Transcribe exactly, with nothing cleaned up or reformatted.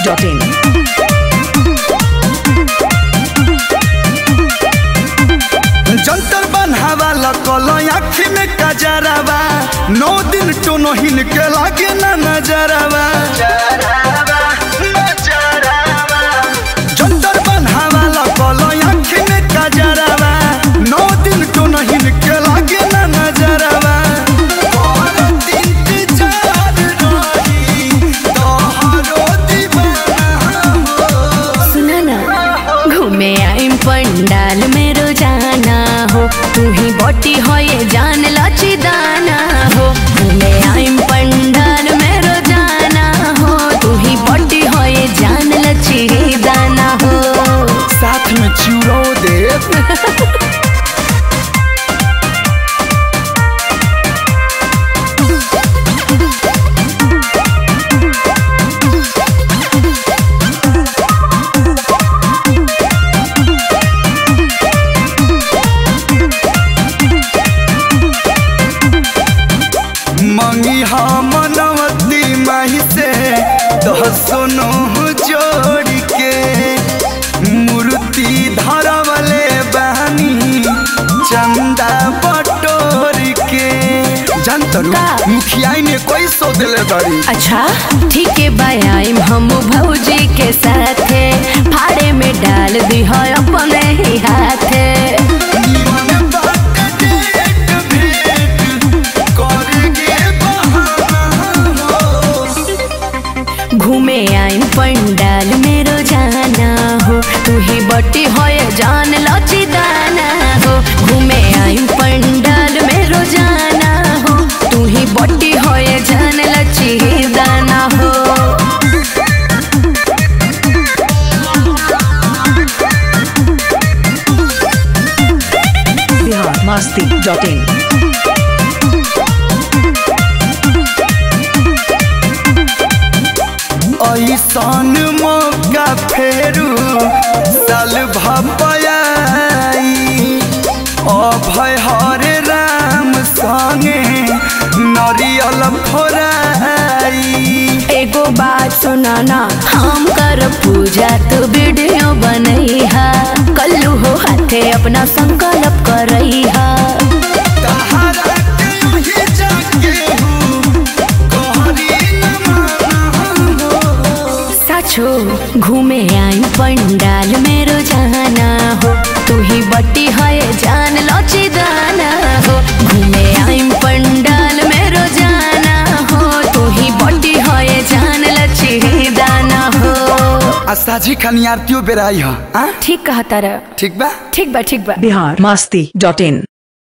Dot in. जंतर बनहावा लकल आँखी में कजरावा नौ दिन टोनो हिन के लागे ना नजरावा। जंतर बनहावा लकल आँखी में कजरावा नौ दिन टोनो हिन के लागे ना नजरावा। सुना ना घूमे आइम पंडाल में रोजाना हो तू ही बोटी हो ये जान लची दाना हो। घूमे आइम पंडाल में रोजाना हो तू ही बोटी हो ये जान लची दाना हो। साथ में चूरो दे मंगी हम मनवती माही से दसनो जोड़ के मूर्ति धरवले बहनी चंदा बटोर के। जानतरू मुखिया ने कोई सो दिले बड़ी। अच्छा ठीक है बायाम हम भौजी के साथे फाड़े में डाल दी हो अपने ही हाथे। घूमे आइम पंडाल में रोजाना हो तू ही बटी हो जान लची दाना हो। घूमे आइम पंडाल में रोजाना हो तू ही बटी हो जान लची दाना हो। Bihar Masti dot in. ऐसन मौका फेरू साल भपयाई अभय हरे राम संगे नरियल फोराई। एगो बात सुनाना हम कर पूजा तो वीडियो बनैहा कल्लू हो हाथे अपना संकल्प करैहा। घूमे आई पंडाल में रोजाना हो तू ही बट्टी है जान लची दाना हो। घूमे आई पंडाल में रोजाना हो तू ही बट्टी है जान लची दाना हो। साझी खनियारतियों बेराई है। ठीक कहा तारा। ठीक बा ठीक बा ठीक बा। बिहार मस्ती डॉट इन।